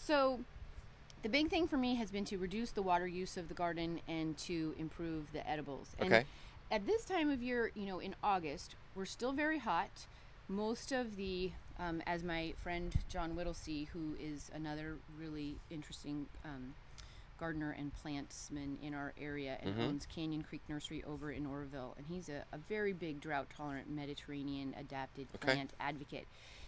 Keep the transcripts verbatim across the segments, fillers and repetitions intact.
So the big thing for me has been to reduce the water use of the garden and to improve the edibles. And Okay. at this time of year, you know, in August, we're still very hot. Most of the, um, as my friend John Whittlesey, who is another really interesting um, gardener and plantsman in our area and Mm-hmm. owns Canyon Creek Nursery over in Oroville, and he's a, a very big drought-tolerant Mediterranean adapted Okay. plant advocate.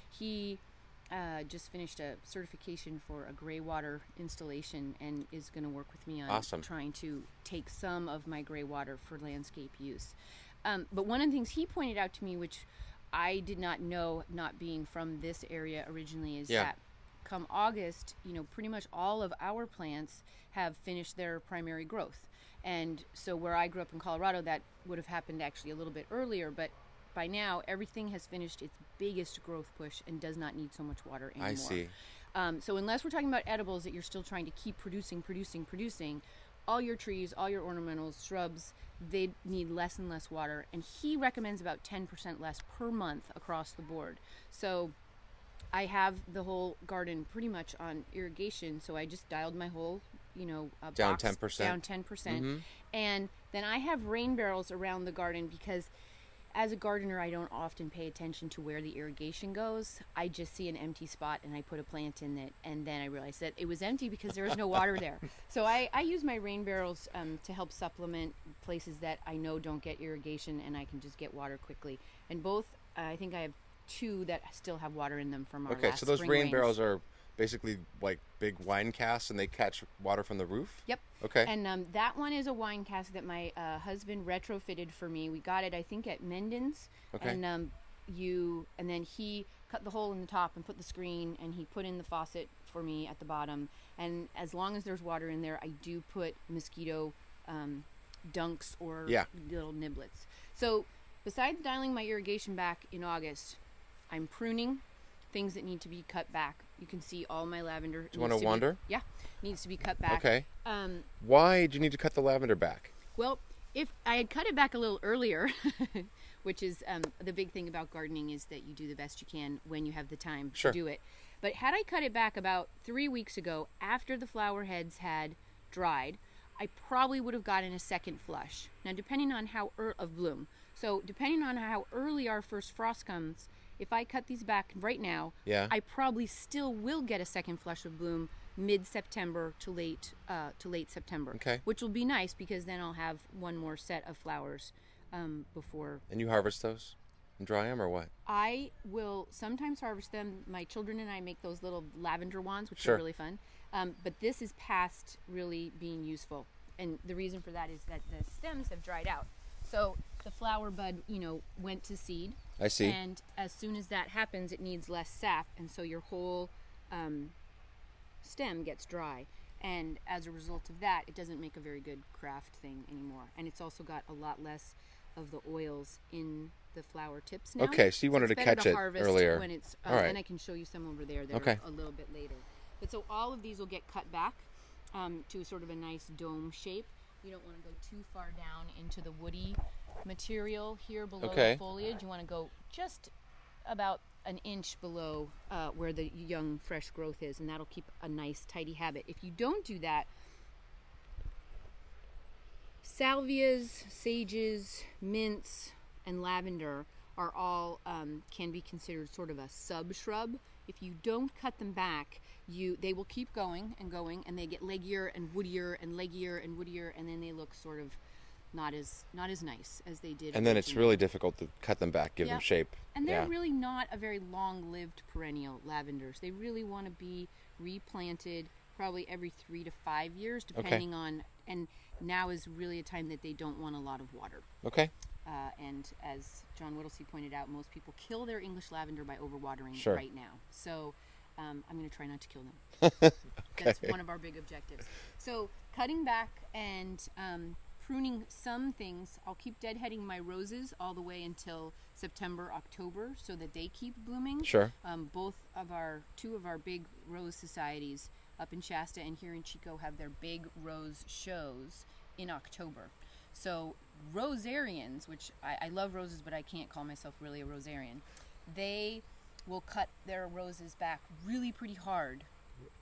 He uh, just finished a certification for a gray water installation and is going to work with me on Awesome. trying to take some of my gray water for landscape use. Um, but one of the things he pointed out to me, which I did not know, not being from this area originally, is Yeah. that come August, you know, pretty much all of our plants have finished their primary growth. And so where I grew up in Colorado, that would have happened actually a little bit earlier, but by now everything has finished its biggest growth push and does not need so much water anymore. I see. Um, so unless we're talking about edibles that you're still trying to keep producing, producing, producing, all your trees, all your ornamentals, shrubs, they need less and less water. And he recommends about ten percent less per month across the board. So I have the whole garden pretty much on irrigation, so I just dialed my whole, you know, uh, Down box ten percent? down ten percent. Mhm. And then I have rain barrels around the garden because as a gardener, I don't often pay attention to where the irrigation goes. I just see an empty spot and I put a plant in it, and then I realize that it was empty because there was no water there. So I, I use my rain barrels um, to help supplement places that I know don't get irrigation, and I can just get water quickly. And both, uh, I think I have two that still have water in them from our Okay, last so those spring rain rains. barrels are basically like big wine casks, and they catch water from the roof? Yep. Okay. And um, that one is a wine cask that my uh, husband retrofitted for me. We got it, I think, at Mendon's. Okay. And um, you, and then he cut the hole in the top and put the screen, and he put in the faucet for me at the bottom. And as long as there's water in there, I do put mosquito um, dunks or Yeah. little niblets. So besides dialing my irrigation back in August, I'm pruning things that need to be cut back. You can see all my lavender. Do you want needs to be- wander? Yeah, needs to be cut back. Okay. Um, Why do you need to cut the lavender back? well, if I had cut it back a little earlier, which is um, the big thing about gardening, is that you do the best you can when you have the time Sure. to do it. But had I cut it back about three weeks ago, after the flower heads had dried, I probably would have gotten a second flush. Now, depending on how ear of bloom. So, depending on how early our first frost comes, if I cut these back right now, Yeah. I probably still will get a second flush of bloom mid-September to late uh, to late September. Okay. Which will be nice because then I'll have one more set of flowers um, before. And you harvest those and dry them, or what? I will sometimes harvest them. My children and I make those little lavender wands, which Sure. are really fun. Um, but this is past really being useful. And the reason for that is that the stems have dried out. So the flower bud, you know, went to seed. I see. And as soon as that happens, it needs less sap. And so your whole um, stem gets dry. And as a result of that, it doesn't make a very good craft thing anymore. And it's also got a lot less of the oils in the flower tips now. Okay, so you wanted it's to better catch it harvest earlier. When it's, uh, All right. And I can show you some over there that Okay. are a little bit later. But so all of these will get cut back um, to sort of a nice dome shape. You don't want to go too far down into the woody material here below Okay. the foliage. You want to go just about an inch below uh, where the young fresh growth is, and that'll keep a nice tidy habit. If you don't do that, salvias, sages, mints, and lavender are all um, can be considered sort of a sub-shrub. If you don't cut them back, you they will keep going and going, and they get leggier and woodier and leggier and woodier, and then they look sort of not as not as nice as they did. And then it's originally. really difficult to cut them back, give Yeah. them shape. And they're yeah. really not a very long-lived perennial lavenders. They really want to be replanted probably every three to five years, depending on. And now is really a time that they don't want a lot of water. Okay. Uh, and as John Whittlesey pointed out, most people kill their English lavender by overwatering Sure. right now. So um, I'm going to try not to kill them. That's one of our big objectives. So cutting back and um, pruning some things. I'll keep deadheading my roses all the way until September, October, so that they keep blooming. Sure. Um, both of our, two of our big rose societies up in Shasta and here in Chico have their big rose shows in October. So rosarians, which I, I love roses, but I can't call myself really a rosarian, they will cut their roses back really pretty hard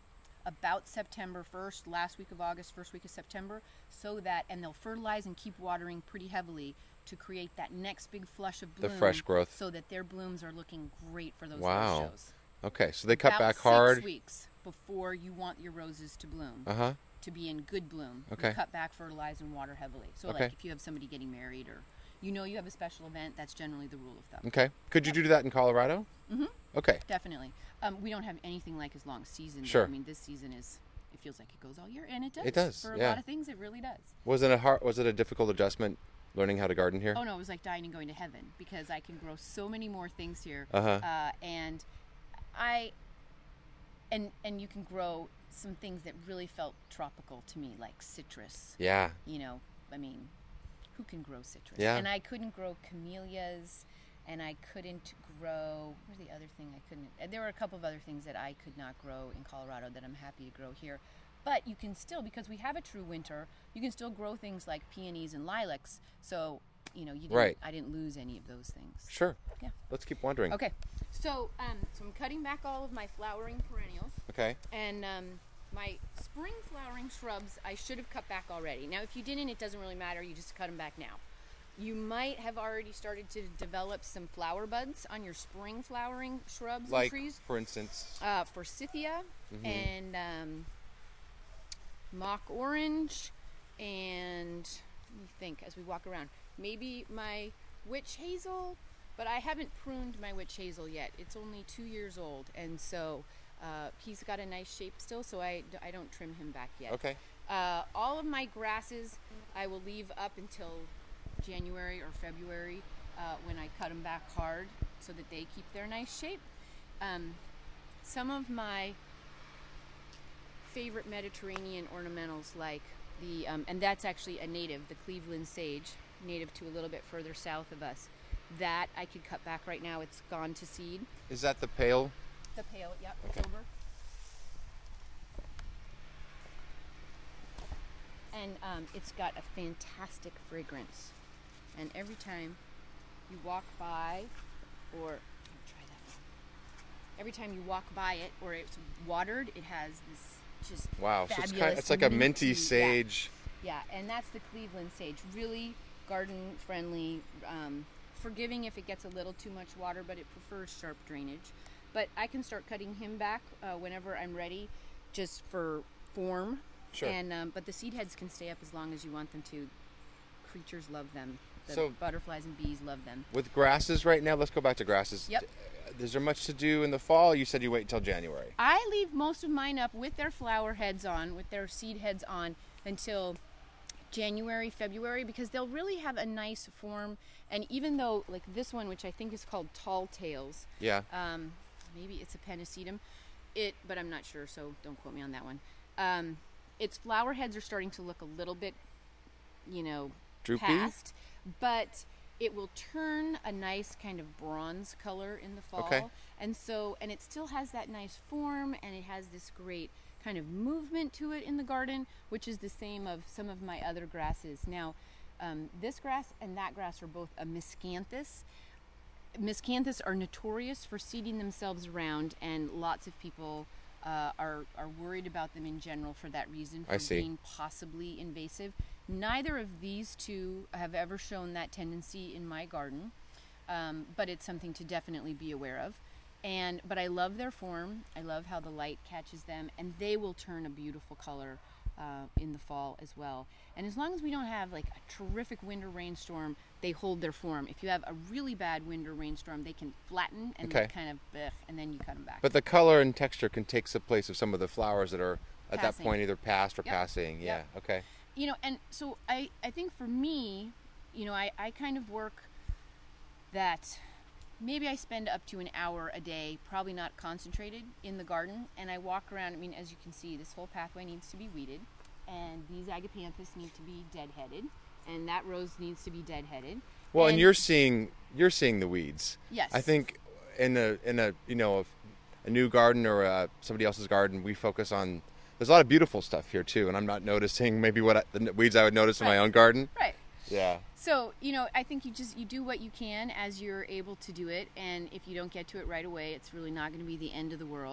about September first, last week of August, first week of September, so that, and they'll fertilize and keep watering pretty heavily to create that next big flush of bloom. The fresh growth. So that their blooms are looking great for those Wow. rose shows. Okay, so they cut About back six hard. weeks before you want your roses to bloom, Uh-huh. to be in good bloom. Okay. You cut back, fertilize, and water heavily. So Okay. like if you have somebody getting married or you know you have a special event, that's generally the rule of thumb. Okay. Could you do that in Colorado? Mm-hmm. Okay. Definitely. Um, we don't have anything like as long season. Sure. I mean, this season is, it feels like it goes all year, and it does. It does, For a yeah. lot of things, it really does. Was it a hard, was it a difficult adjustment learning how to garden here? Oh, no, it was like dying and going to heaven because I can grow so many more things here. Uh-huh. Uh, and I, and, and you can grow some things that really felt tropical to me, like citrus. Yeah. You know, I mean, who can grow citrus? Yeah. And I couldn't grow camellias, and I couldn't grow, what was the other thing I couldn't, there were a couple of other things that I could not grow in Colorado that I'm happy to grow here. But you can still, because we have a true winter, you can still grow things like peonies and lilacs. So, you know, you didn't, Right. I didn't lose any of those things. Sure. Yeah. Let's keep wondering. Okay. So, um, so I'm cutting back all of my flowering perennials. Okay. And um, my spring flowering shrubs, I should have cut back already. Now, if you didn't, it doesn't really matter. You just cut them back now. You might have already started to develop some flower buds on your spring flowering shrubs Like, and trees. for instance? Uh, forsythia Mhm. and um, mock orange and, let me think as we walk around, maybe my witch hazel, but I haven't pruned my witch hazel yet. It's only two years old, and so uh, he's got a nice shape still, so I, I don't trim him back yet. Okay. Uh, all of my grasses I will leave up until January or February uh, when I cut them back hard so that they keep their nice shape. Um, some of my favorite Mediterranean ornamentals, like the, um, and that's actually a native, the Cleveland sage, native to a little bit further south of us. That I could cut back right now. It's gone to seed. Is that the pale? The pale, yep, Okay. it's over. And um, it's got a fantastic fragrance. And every time you walk by, or let me try that one. Every time you walk by it, or it's watered, it has this just Wow. So it's fabulous kind. It's like a minty yeah. sage. Yeah, and that's the Cleveland sage. Really garden friendly, um, forgiving if it gets a little too much water, but it prefers sharp drainage. But I can start cutting him back uh, whenever I'm ready, just for form. Sure. And um, but the seed heads can stay up as long as you want them to. Creatures love them. The So- butterflies and bees love them. With grasses right now, let's go back to grasses. Yep. Is there much to do in the fall? You said you wait until January. I leave most of mine up with their flower heads on, with their seed heads on, until January, February, because they'll really have a nice form. And even though, like this one, which I think is called Tall Tales, Yeah. um, maybe it's a pennisetum, it, but I'm not sure, so don't quote me on that one. Um, its flower heads are starting to look a little bit, you know, Droopy? past, but it will turn a nice kind of bronze color in the fall. Okay. And so, and it still has that nice form, and it has this great kind of movement to it in the garden, which is the same of some of my other grasses. Now, um, this grass and that grass are both a miscanthus. Miscanthus are notorious for seeding themselves around, and lots of people uh, are, are worried about them in general for that reason, for I see. being possibly invasive. Neither of these two have ever shown that tendency in my garden, um, but it's something to definitely be aware of. And but I love their form. I love how the light catches them, and they will turn a beautiful color uh, in the fall as well. And as long as we don't have like a terrific winter rainstorm, they hold their form. If you have a really bad winter rainstorm, they can flatten and Okay. look kind of, ugh, and then you cut them back. But the color and texture can take the place of some of the flowers that are at that Passing. point either past or Yep. passing. Yeah. Yep. Okay. You know, and so I, I think for me, you know, I, I kind of work that maybe I spend up to an hour a day, probably not concentrated, in the garden, and I walk around. I mean, as you can see, this whole pathway needs to be weeded, and these agapanthus need to be deadheaded, and that rose needs to be deadheaded. Well, and, you're seeing you're seeing the weeds. Yes. I think in a in a you know a, a new garden or uh somebody else's garden, we focus on. There's a lot of beautiful stuff here too, and I'm not noticing maybe what I, the weeds I would notice in my Right. own garden. Right. Yeah. So, you know, I think you just, you do what you can as you're able to do it, and if you don't get to it right away, it's really not going to be the end of the world.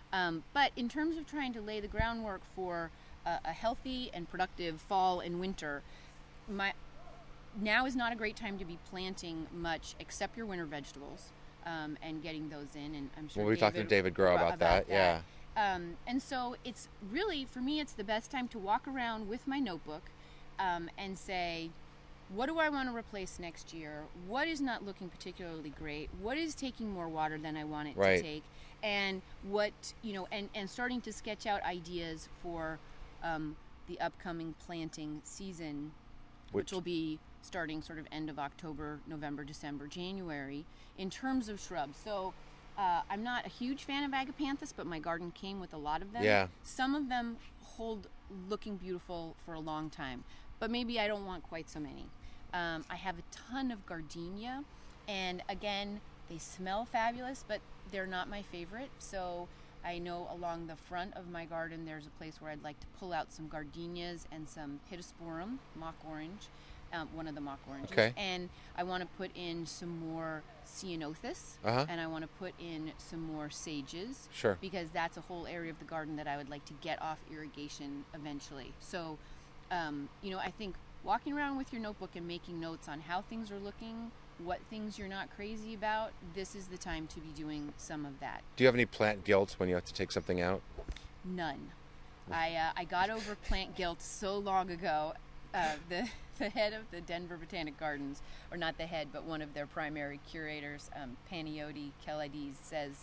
Um, but in terms of trying to lay the groundwork for a, a healthy and productive fall and winter, my now is not a great time to be planting much except your winter vegetables um, and getting those in. And I'm sure well, we David, talked to David Groh about, about that. that. Yeah. Um, and so it's really, for me, it's the best time to walk around with my notebook um, and say, what do I want to replace next year? What is not looking particularly great? What is taking more water than I want it Right. to take? And what, you know, and, and starting to sketch out ideas for um, the upcoming planting season, which, which will be starting sort of end of October, November, December, January, in terms of shrubs. So uh, I'm not a huge fan of agapanthus, but my garden came with a lot of them. Yeah. Some of them hold looking beautiful for a long time, but maybe I don't want quite so many. Um, I have a ton of gardenia, and again, they smell fabulous, but they're not my favorite. So I know along the front of my garden there's a place where I'd like to pull out some gardenias and some pittosporum, mock orange, um, one of the mock oranges. Okay. And I want to put in some more ceanothus, Uh-huh. and I want to put in some more sages. Sure. Because that's a whole area of the garden that I would like to get off irrigation eventually. So, um, you know, I think walking around with your notebook and making notes on how things are looking, what things you're not crazy about, this is the time to be doing some of that. Do you have any plant guilt when you have to take something out? None. I uh, I got over plant guilt so long ago. Uh, the the head of the Denver Botanic Gardens, or not the head, but one of their primary curators, um, Panayoti Kelides, says,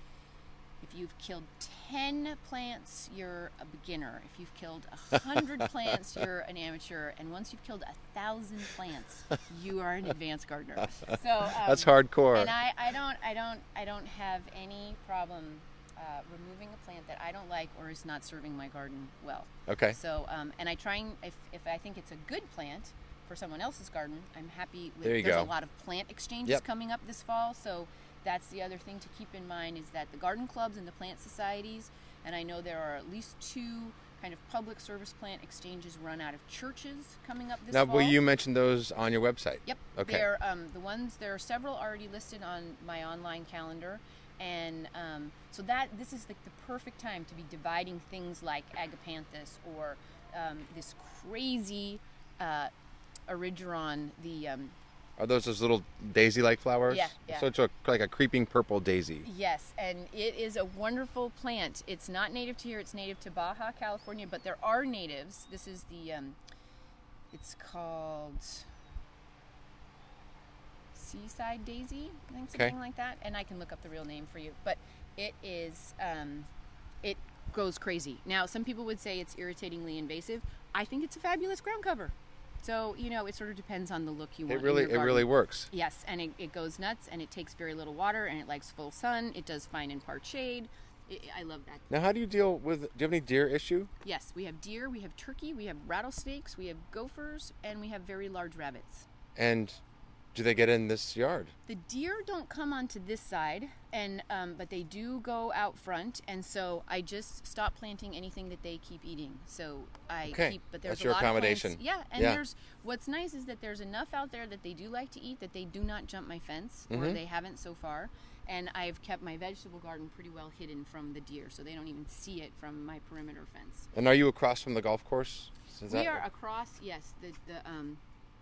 if you've killed ten plants, you're a beginner. If you've killed one hundred plants, you're an amateur. And once you've killed one thousand plants, you are an advanced gardener. So um, That's hardcore. And I, I don't I don't I don't have any problem uh, removing a plant that I don't like or is not serving my garden well. Okay. So um, and I try and if if I think it's a good plant for someone else's garden, I'm happy with. There you There's go. a lot of plant exchanges Yep. coming up this fall, so. That's the other thing to keep in mind is that the garden clubs and the plant societies, and I know there are at least two kind of public service plant exchanges run out of churches coming up this Now, fall. will you mention those on your website? Yep. Okay. They're um, the ones. There are several already listed on my online calendar, and um, so that this is like the perfect time to be dividing things like agapanthus or um, this crazy uh, erigeron, the um, Are those those little daisy-like flowers? Yeah, yeah. So it's a, like a creeping purple daisy. Yes, and it is a wonderful plant. It's not native to here. It's native to Baja California, but there are natives. This is the, um, it's called Seaside Daisy, I think, something Okay. like that. And I can look up the real name for you. But it is, um, it goes crazy. Now, some people would say it's irritatingly invasive. I think it's a fabulous ground cover. So, you know, it sort of depends on the look you want It really in it your garden. really works. Yes, and it, it goes nuts, and it takes very little water, and it likes full sun. It does fine in part shade. It, I love that. Now, how do you deal with? Do you have any deer issue? Yes, we have deer, we have turkey, we have rattlesnakes, we have gophers, and we have very large rabbits. And do they get in this yard? The deer don't come onto this side, and um, but they do go out front, and so I just stop planting anything that they keep eating. So I Okay, keep, but there's that's a your lot accommodation. of plants. Yeah, and Yeah. there's what's nice is that there's enough out there that they do like to eat that they do not jump my fence, or Mhm. they haven't so far. And I've kept my vegetable garden pretty well hidden from the deer, so they don't even see it from my perimeter fence. And are you across from the golf course? Is We that- are across, yes, the the um,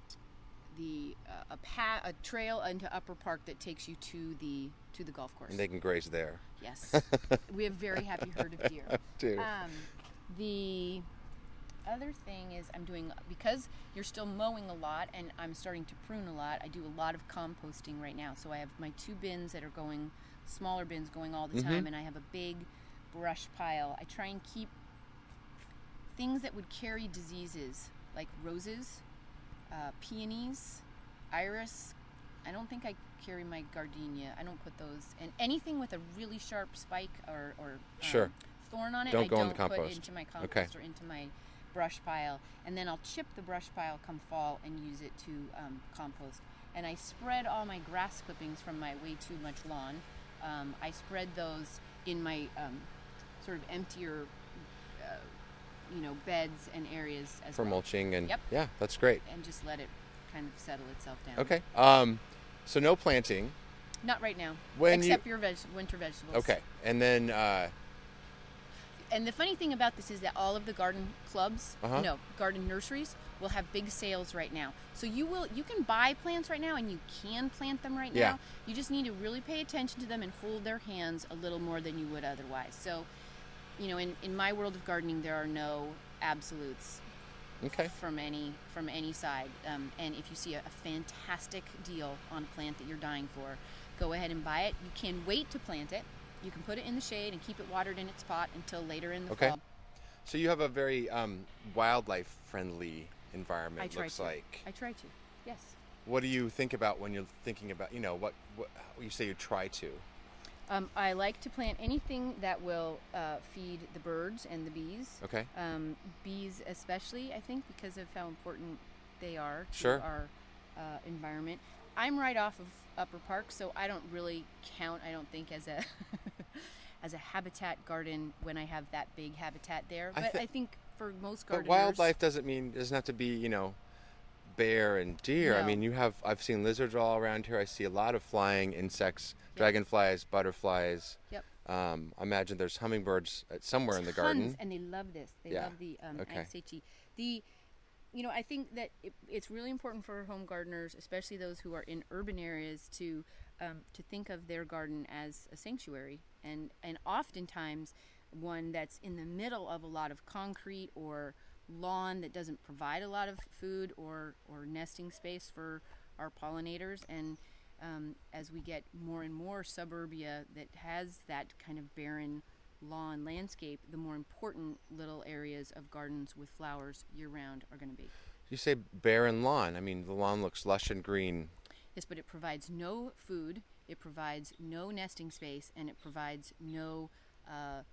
the uh, a pa- a trail into Upper Park that takes you to the to the golf course. And they can graze there. Yes, we have very happy herd of deer. Too. Um, the other thing is I'm doing, because you're still mowing a lot and I'm starting to prune a lot, I do a lot of composting right now. So I have my two bins that are going, smaller bins going all the Mhm. time, and I have a big brush pile. I try and keep things that would carry diseases like roses, uh, peonies, iris. I don't think I carry my gardenia. I don't put those, and anything with a really sharp spike or, or um, Sure. thorn on it, Don't I go in don't the put compost. into my compost Okay. or into my brush pile. And then I'll chip the brush pile come fall and use it to um, compost. And I spread all my grass clippings from my way too much lawn. Um, I spread those in my um, sort of emptier, uh, you know, beds and areas as For well. mulching and Yep. yeah, that's great. And just let it kind of settle itself down. Okay. Um, so no planting. Not right now. When except you your veg- winter vegetables. okay, and then uh, and the funny thing about this is that all of the garden clubs, Uh-huh. no, garden nurseries will have big sales right now. So you will you can buy plants right now, and you can plant them right Yeah. now. You just need to really pay attention to them and hold their hands a little more than you would otherwise. So, you know, in, in my world of gardening, there are no absolutes Okay. from any from any side. Um, and if you see a, a fantastic deal on a plant that you're dying for, go ahead and buy it. You can wait to plant it. You can put it in the shade and keep it watered in its pot until later in the Okay. fall. So you have a very um, wildlife-friendly environment. I try looks to. like. I try to. Yes. What do you think about when you're thinking about, you know, what, what you say you try to? Um, I like to plant anything that will uh, feed the birds and the bees. Okay. Um, bees especially, I think, because of how important they are to Sure. our uh, environment. I'm right off of Upper Park, so I don't really count, I don't think, as a as a habitat garden when I have that big habitat there. I But thi- I think for most But gardeners... wildlife doesn't mean, doesn't have to be, you know, bear and deer. I No. mean, you have, I've seen lizards all around here. I see a lot of flying insects, Yep. dragonflies, butterflies. Yep. Um, I imagine there's hummingbirds at somewhere in the Tons, garden. and they love this. They Yeah. love the um, Okay. Anasace. The, you know, I think that it, it's really important for home gardeners, especially those who are in urban areas, to um, to think of their garden as a sanctuary, and and oftentimes one that's in the middle of a lot of concrete or lawn that doesn't provide a lot of food or or nesting space for our pollinators. And um, as we get more and more suburbia that has that kind of barren lawn landscape, the more important little areas of gardens with flowers year-round are going to be. You say barren lawn. I mean, the lawn looks lush and green. Yes, but it provides no food, it provides no nesting space, and it provides no uh,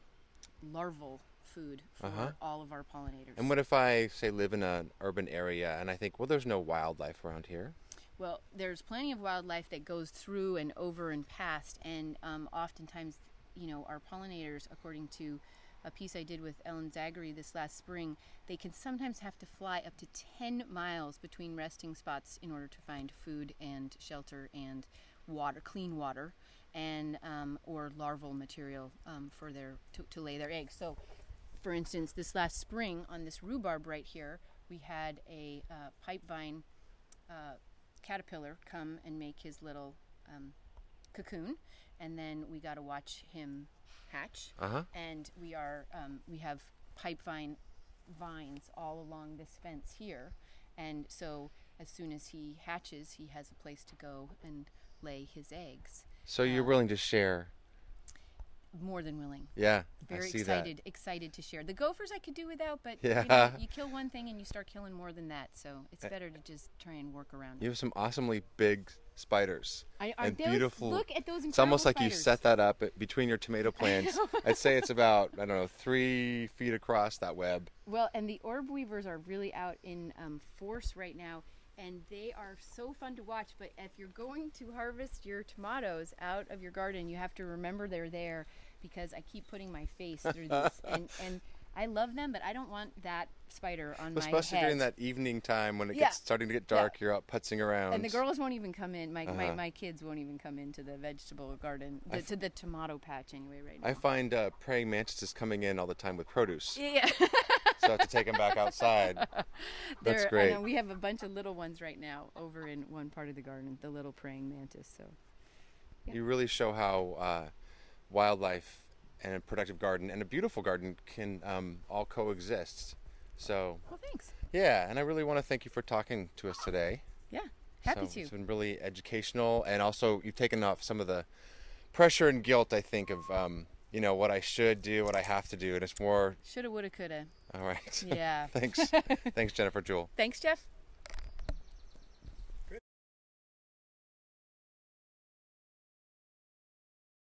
larval food for Uh-huh. all of our pollinators. And what if I, say, live in an urban area and I think, well, there's no wildlife around here? Well, there's plenty of wildlife that goes through and over and past, and um, oftentimes, you know, our pollinators, according to a piece I did with Ellen Zagary this last spring, they can sometimes have to fly up to ten miles between resting spots in order to find food and shelter and water, clean water, and um, or larval material um, for their to, to lay their eggs. So, for instance, this last spring on this rhubarb right here, we had a uh, pipevine uh, caterpillar come and make his little um, cocoon, and then we got to watch him hatch. Uh-huh. And we are um, we have pipevine vines all along this fence here, and so as soon as he hatches, he has a place to go and lay his eggs. So you're Um, willing to share? More than willing. Yeah, Very I see excited, that. excited to share. The gophers I could do without, but Yeah. you, know, you kill one thing and you start killing more than that. So it's Uh, better to just try and work around You it. have some awesomely big spiders. I, are and those, beautiful- Look at those incredible It's almost like you spiders. set that up at- between your tomato plants. I'd say it's about, I don't know, three feet across that web. Well, and the orb weavers are really out in um, force right now, and they are so fun to watch. But if you're going to harvest your tomatoes out of your garden, you have to remember they're there, because I keep putting my face through this, and, and I love them, but I don't want that spider on my Especially head. during that evening time when it Yeah. gets starting to get dark, you're out putzing around. And the girls won't even come in. My, my, Uh-huh. my kids won't even come into the vegetable garden, I the, f- to the tomato patch anyway right now. I find uh, praying mantises coming in all the time with produce. yeah. So I have to take them back outside. That's They're- great. And we have a bunch of little ones right now over in one part of the garden, the little praying mantis. So Yeah. You really show how uh, wildlife and a productive garden and a beautiful garden can um, all coexist. So, well, thanks. yeah, and I really want to thank you for talking to us today. Yeah, happy so to. It's been really educational, and also you've taken off some of the pressure and guilt, I think, of um, you know, what I should do, what I have to do, and it's more. Shoulda, woulda, coulda. All right. Yeah. Thanks. Thanks, Jennifer Jewell. Thanks, Jeff.